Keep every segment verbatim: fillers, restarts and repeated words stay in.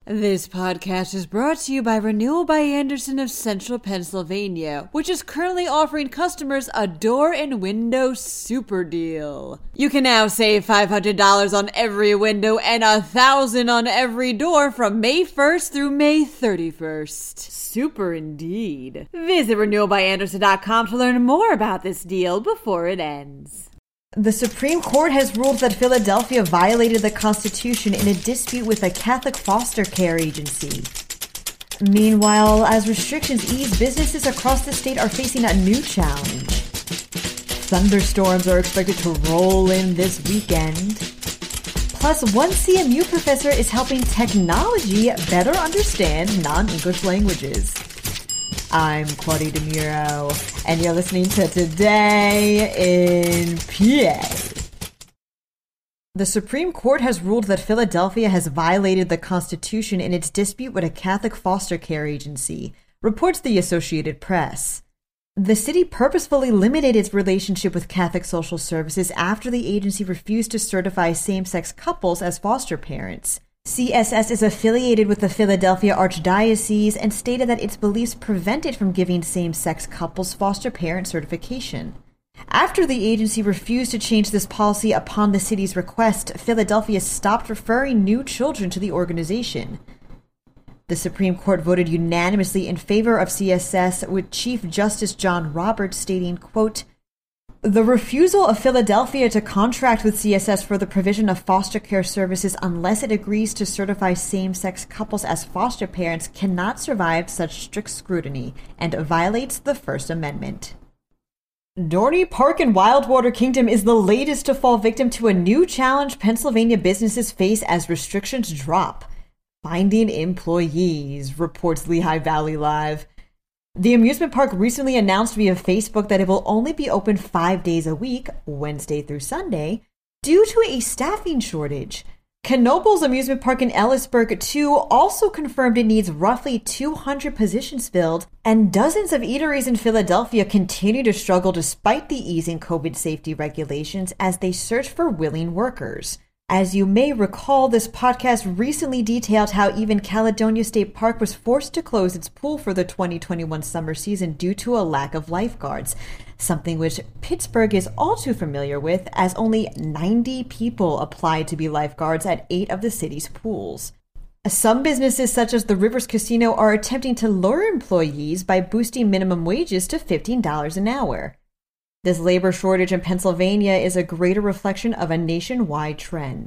This podcast is brought to you by Renewal by Andersen of Central Pennsylvania, which is currently offering customers a door and window super deal. You can now save five hundred dollars on every window and one thousand dollars on every door from May first through May thirty-first. Super indeed. Visit renewal by andersen dot com to learn more about this deal before it ends. The Supreme Court has ruled that Philadelphia violated the Constitution in a dispute with a Catholic foster care agency. Meanwhile, as restrictions ease, businesses across the state are facing a new challenge. Thunderstorms are expected to roll in this weekend. Plus, one C M U professor is helping technology better understand non-English languages. I'm Claudia DeMuro, and you're listening to Today in P A. The Supreme Court has ruled that Philadelphia has violated the Constitution in its dispute with a Catholic foster care agency, reports the Associated Press. The city purposefully limited its relationship with Catholic Social Services after the agency refused to certify same-sex couples as foster parents. C S S is affiliated with the Philadelphia Archdiocese and stated that its beliefs prevent it from giving same-sex couples foster parent certification. After the agency refused to change this policy upon the city's request, Philadelphia stopped referring new children to the organization. The Supreme Court voted unanimously in favor of C S S, with Chief Justice John Roberts stating, quote, "The refusal of Philadelphia to contract with C S S for the provision of foster care services unless it agrees to certify same-sex couples as foster parents cannot survive such strict scrutiny and violates the First Amendment." Dorney Park in Wildwater Kingdom is the latest to fall victim to a new challenge Pennsylvania businesses face as restrictions drop. Finding employees, reports Lehigh Valley Live. The amusement park recently announced via Facebook that it will only be open five days a week, Wednesday through Sunday, due to a staffing shortage. Knoebels Amusement Park in Ellisburg, too, also confirmed it needs roughly two hundred positions filled, and dozens of eateries in Philadelphia continue to struggle despite the easing COVID safety regulations as they search for willing workers. As you may recall, this podcast recently detailed how even Caledonia State Park was forced to close its pool for the twenty twenty-one summer season due to a lack of lifeguards, something which Pittsburgh is all too familiar with, as only ninety people applied to be lifeguards at eight of the city's pools. Some businesses, such as the Rivers Casino, are attempting to lure employees by boosting minimum wages to fifteen dollars an hour. This labor shortage in Pennsylvania is a greater reflection of a nationwide trend.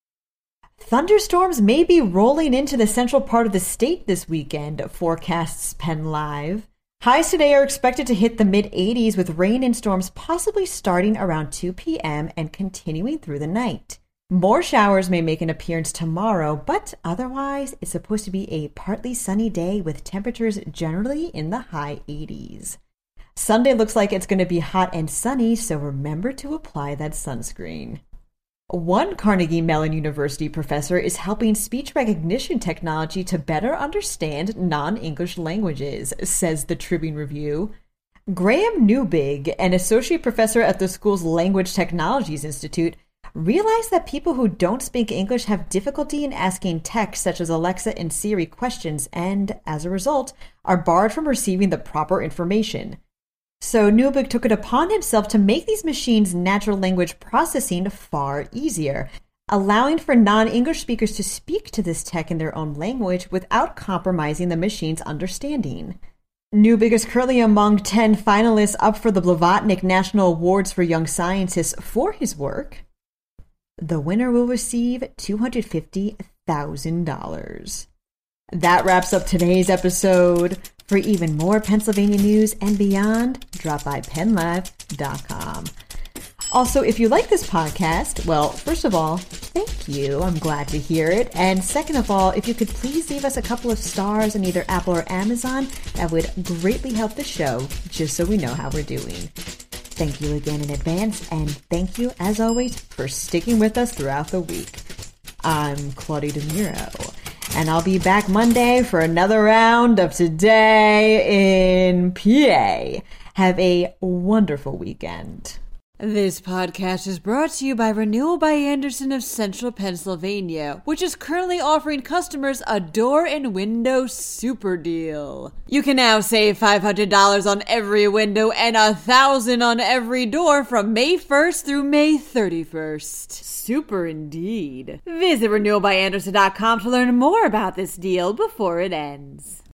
Thunderstorms may be rolling into the central part of the state this weekend, forecasts PennLive. Highs today are expected to hit the mid-eighties with rain and storms possibly starting around two p.m. and continuing through the night. More showers may make an appearance tomorrow, but otherwise it's supposed to be a partly sunny day with temperatures generally in the high eighties. Sunday looks like it's going to be hot and sunny, so remember to apply that sunscreen. One Carnegie Mellon University professor is helping speech recognition technology to better understand non-English languages, says the Tribune Review. Graham Newbig, an associate professor at the school's Language Technologies Institute, realized that people who don't speak English have difficulty in asking tech such as Alexa and Siri questions and, as a result, are barred from receiving the proper information. So Newbig took it upon himself to make these machines' natural language processing far easier, allowing for non-English speakers to speak to this tech in their own language without compromising the machine's understanding. Newbig is currently among ten finalists up for the Blavatnik National Awards for Young Scientists for his work. The winner will receive two hundred fifty thousand dollars. That wraps up today's episode. For even more Pennsylvania news and beyond, drop by penn live dot com. Also, if you like this podcast, well, first of all, thank you. I'm glad to hear it. And second of all, if you could please leave us a couple of stars on either Apple or Amazon, that would greatly help the show, just so we know how we're doing. Thank you again in advance, and thank you, as always, for sticking with us throughout the week. I'm Claudia DeMuro, and I'll be back Monday for another round of Today in P A. Have a wonderful weekend. This podcast is brought to you by Renewal by Andersen of Central Pennsylvania, which is currently offering customers a door and window super deal. You can now save five hundred dollars on every window and one thousand dollars on every door from May first through May thirty-first. Super indeed. Visit renewal by andersen dot com to learn more about this deal before it ends.